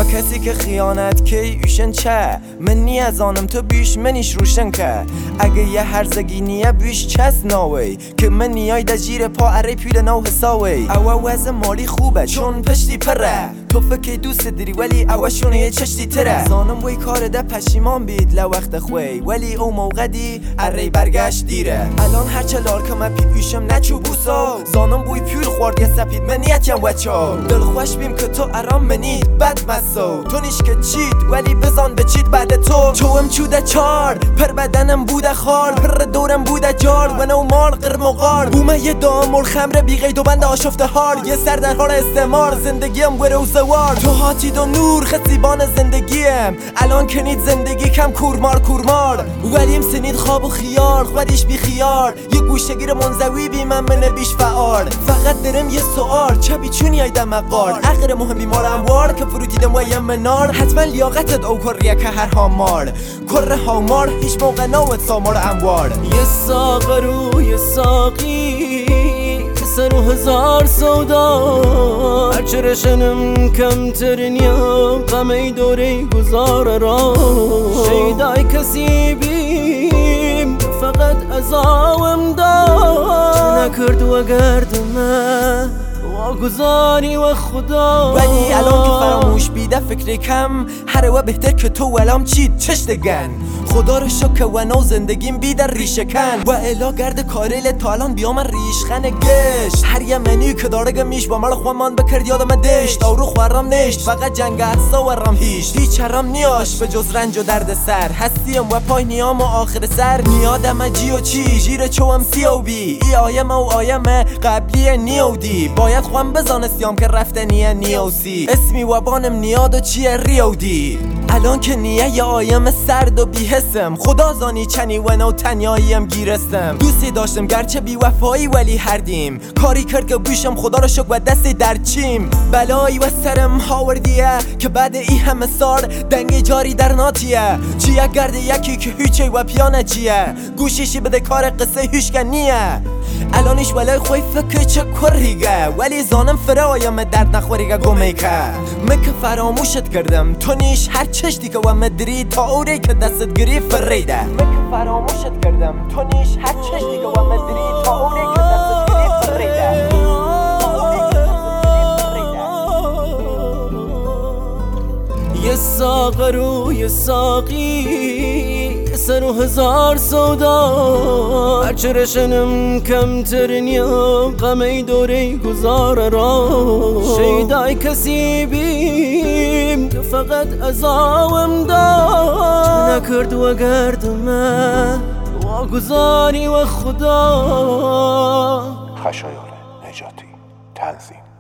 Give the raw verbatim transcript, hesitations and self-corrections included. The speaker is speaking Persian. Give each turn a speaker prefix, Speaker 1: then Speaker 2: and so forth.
Speaker 1: کسی که خیانت کی ایشن چه من نیاز آنم تو بیش منیش روشن که اگه یه هرزگی نیه بیش چس ناوی که من نیای دا جیر پا اره پیل نو حساوی او وز مالی خوبه چون پشتی پره تو فکر دوست داری ولی او شونه یه چشتی تره زانم وی کار ده پشیمان بید لوقت خوی ولی او موقع دی اره برگشت دیره الان هرچه لارکم اپید ایشم نچو بوسا زانم بوی پیل خورد یه سپید منیت یم وچا دل خوش بیم که تو ارام منید بد مسو تو نیش که چید ولی بزان بچید بعد تو چوم چوده چار پر بدنم بوده خار پر دورم بوده جار و نو مار قرم و غار بومه یه دامور خمره بی قید و بند آشفته هار یه سر در حال استعمار زندگیم گره و زوار تو هاتید و نور خسیبان زندگیم الان کنید زندگی کم کورمار کورمار ولیم سنید خواب و خیار خودیش بی خیار یه گوشگیر منزوی بی من منه بیش فعال فقط درم یه سوال چه بیچونی های دمقار اخر مهم بیمار اموار که فروتیدم و یم منار حتما لیاقتت او کریه که هر هامار کره هامار هیچ موقع نوت سامار اموار
Speaker 2: یه ساغر و یه ساقی سر و هزار سودا هرچه رشنم کمتر نیم غمی دوره گذار را شیدای کسی بیم فقط ازاوم دار نکرد و گردمه گذاری و خدا
Speaker 1: ولی الان که فراموش بیده فکر کم هر و بهتر که تو ولام چید چش دگن خدا رو شکر و نو زندگیم بیده ریشه کن و الا گرد کاریل تا الان بیام ریشخن گشت هر یه منی که داره گمیش با مال خوامان بکرد یادم دشت دارو خوارم نشت فقط جنگ احسا ورم هیش هیچ هرم نیاش به جز رنج و درد سر هستیم و پای نیام و آخر سر نیادم جی و چی جیر چوم سی و بی ای آیم و آیم قبلی نیو دی باید خوام بزانستیم که رفتنیه نیوسی اسمی و بانم نیاد و چیه ریو دی الان که نیه یه آیم سرد و بیحسم خدا زانی چنی و نو تنیاییم گیرستم دوستی داشتم گرچه بی وفایی ولی هردیم کاری کرد که بیشم خدا رو شکر و دستی در چیم بلایی و سرم هاوردیه که بعد ای همه سار دنگ جاری در ناتیه چیه گرد یکی که هیچی و پیانه چیه گوشیشی بده کار قصه هیشکنیه الانش ولی خوی فکر چه کریگه ولی زانم فرایم درد نخوریگه گمیکه مکه فراموشت کردم تو نیش هر چشتی که و مدری تا اوری که دستت گری فریده مکه فراموشت کردم تو نیش هر چشتی که و مدری تا اوری که دستت گری فریده
Speaker 2: یه ساغر و یه ساقی سر و هزار سودا هرچه رشنم کمتر نیم غمی دوره گذار را شیدای کسی بیم که فقط ازاوم دار نکرد و گردمه و گذاری و خدا
Speaker 3: خشایار نجاتی تنظیم